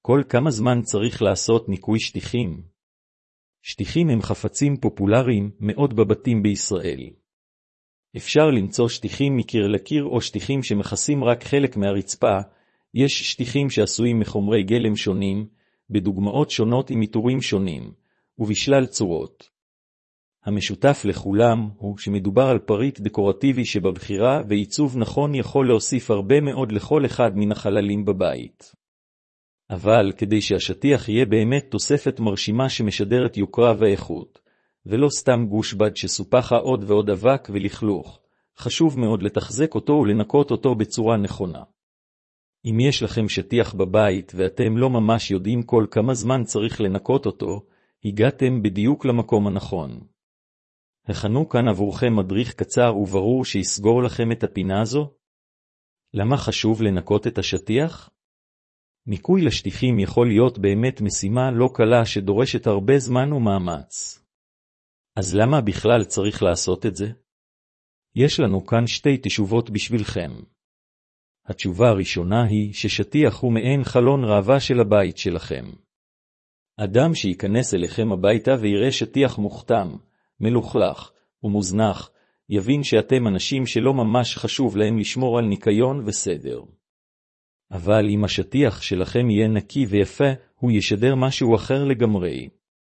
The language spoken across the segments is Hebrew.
כל כמה זמן צריך לעשות ניקוי שטיחים? שטיחים הם חפצים פופולריים מאוד בבתים בישראל. אפשר למצוא שטיחים מקיר לקיר או שטיחים שמכסים רק חלק מהרצפה. יש שטיחים שעשויים מחומרי גלם שונים, בדוגמאות שונות עם עיטורים שונים, ובשלל צורות. המשותף לכולם הוא שמדובר על פריט דקורטיבי שבבחירה ועיצוב נכון יכול להוסיף הרבה מאוד לכל אחד מן החללים בבית. אבל כדי שהשטיח יהיה באמת תוספת מרשימה שמשדרת יוקרה ואיכות, ולא סתם גוש בד שסופחה עוד ועוד אבק ולכלוך, חשוב מאוד לתחזק אותו ולנקות אותו בצורה נכונה. אם יש לכם שטיח בבית ואתם לא ממש יודעים כל כמה זמן צריך לנקות אותו, הגעתם בדיוק למקום הנכון. הכנו כאן עבורכם מדריך קצר וברור שיסגור לכם את הפינה הזו. למה חשוב לנקות את השטיח? ניקוי לשטיחים יכול להיות באמת משימה לא קלה שדורשת הרבה זמן ומאמץ. אז למה בכלל צריך לעשות את זה? יש לנו כאן שתי תשובות בשבילכם. התשובה הראשונה היא ששטיח הוא מעין חלון ראווה של הבית שלכם. אדם שייכנס אליכם הביתה ויראה שטיח מוכתם, מלוכלך ומוזנח, יבין שאתם אנשים שלא ממש חשוב להם לשמור על ניקיון וסדר. אבל אם השטיח שלכם יהיה נקי ויפה, הוא ישדר משהו אחר לגמרי.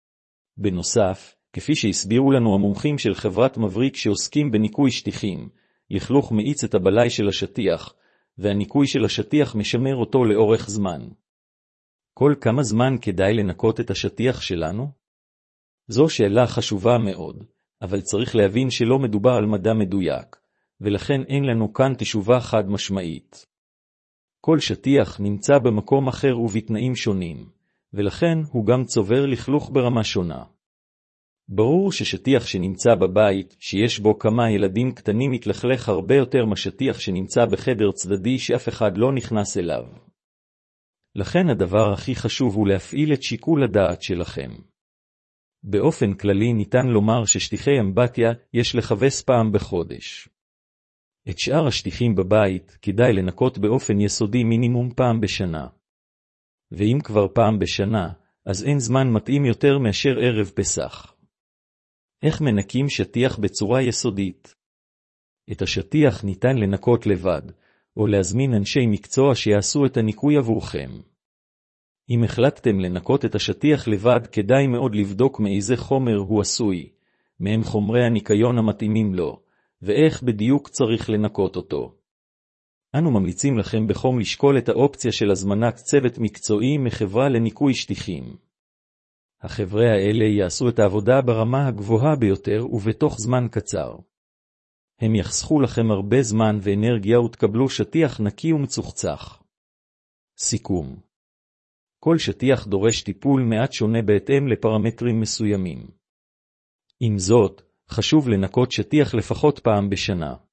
בנוסף, כפי שהסבירו לנו המומחים של חברת מבריק שעוסקים בניקוי שטיחים, לכלוך מאיץ את הבלאי של השטיח, והניקוי של השטיח משמר אותו לאורך זמן. כל כמה זמן כדאי לנקות את השטיח שלנו? זו שאלה חשובה מאוד, אבל צריך להבין שלא מדובר על מדע מדויק, ולכן אין לנו כאן תשובה חד משמעית. כל שטיח נמצא במקום אחר ובתנאים שונים, ולכן הוא גם צובר לכלוך ברמה שונה. ברור ששטיח שנמצא בבית, שיש בו כמה ילדים קטנים, מתלכלך הרבה יותר משטיח שנמצא בחדר צדדי שאף אחד לא נכנס אליו. לכן הדבר הכי חשוב הוא להפעיל את שיקול הדעת שלכם. באופן כללי ניתן לומר ששטיחי אמבטיה יש לכבס פעם בחודש. את שאר השטיחים בבית כדאי לנקות באופן יסודי מינימום פעם בשנה. ואם כבר פעם בשנה, אז אין זמן מתאים יותר מאשר ערב פסח. איך מנקים שטיח בצורה יסודית? את השטיח ניתן לנקות לבד, או להזמין אנשי מקצוע שיעשו את הניקוי עבורכם. אם החלטתם לנקות את השטיח לבד, כדאי מאוד לבדוק מאיזה חומר הוא עשוי, מהם חומרי הניקיון המתאימים לו, ואיך בדיוק צריך לנקות אותו. אנו ממליצים לכם בחום לשקול את האופציה של הזמנת צוות מקצועי מחברה לניקוי שטיחים. החברה האלה יעשו את העבודה ברמה הגבוהה ביותר ובתוך זמן קצר. הם יחסכו לכם הרבה זמן ואנרגיה ותקבלו שטיח נקי ומצוחצח. סיכום. כל שטיח דורש טיפול מעט שונה בהתאם לפרמטרים מסוימים. עם זאת, חשוב לנקות שטיח לפחות פעם בשנה.